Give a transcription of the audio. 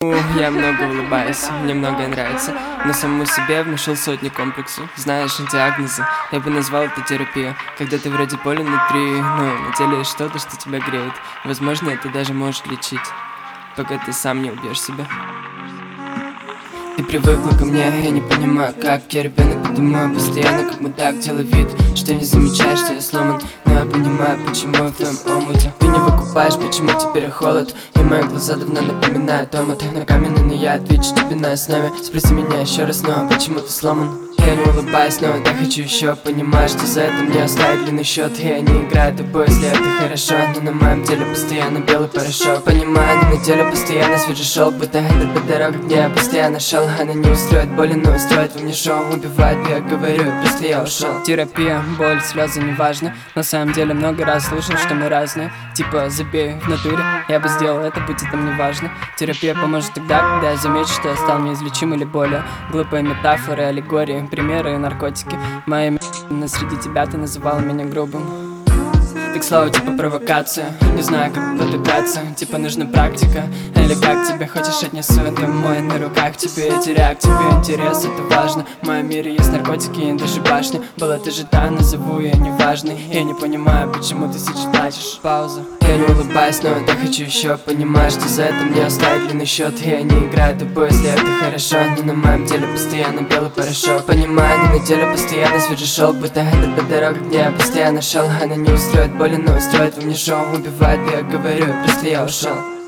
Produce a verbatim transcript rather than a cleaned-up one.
Я много улыбаюсь, мне многое нравится, но самому себе внушил сотни комплексов. Знаешь, диагнозы, я бы назвал это терапия. Когда ты вроде болен внутри, но на теле есть что-то, что тебя греет. Возможно, это даже может лечить, пока ты сам не убьешь себя. Ты привыкла ко мне, я не понимаю, как я ребенок подумаю постоянно, как мудак, делаю вид, что не замечаешь, что я сломан. Но я понимаю, почему я в твоем омуте. Ты не выкупаешь, почему теперь холод, и мои глаза давно напоминают омут. На каменный, но я отвечу тебе на основе. Спроси меня еще раз, но почему ты сломан? Я не улыбаюсь, но я хочу еще. Понимаешь, что за это мне оставить длинный счет. Я не играю тобой, если это хорошо, но на моем теле постоянно белый порошок. Понимаю, но на теле постоянно свежий шел, будто это по дороге, где я постоянно шел. Она не устроит боли, но устроит во мне шоу. Убивает, я говорю, просто я ушел. Терапия, боль, слезы, неважно. На самом деле много раз слышал, что мы разные. Типа забей в натуре, я бы сделал это, будь это мне важно. Терапия поможет тогда, когда я замечу, что я стал неизлечим или более. Глупые метафоры, аллегории, примеры и наркотики. Моя имя среди тебя, ты называл меня грубым. Ты, к слову, типа провокация. Не знаю, как подыграться, типа нужна практика. Или как тебе хочешь отнесу домой на руках. Тебе я теряю, к тебе интерес, это важно. В моем мире есть наркотики и даже башня. Была ты же та, назову я неважный. Я не понимаю, почему ты сидишь плачешь. Пауза. Я не улыбаюсь, но я хочу еще. Понимаешь, что за это мне оставить длинный счет. Я не играю тобой, если это хорошо, но на моем теле постоянно белый порошок. Понимаю, но на теле постоянно свежий шел, будто это по дороге, где я постоянно шел. Она не устроит боли, но устроит во мне шоу. Убивает, я говорю, просто я ушел.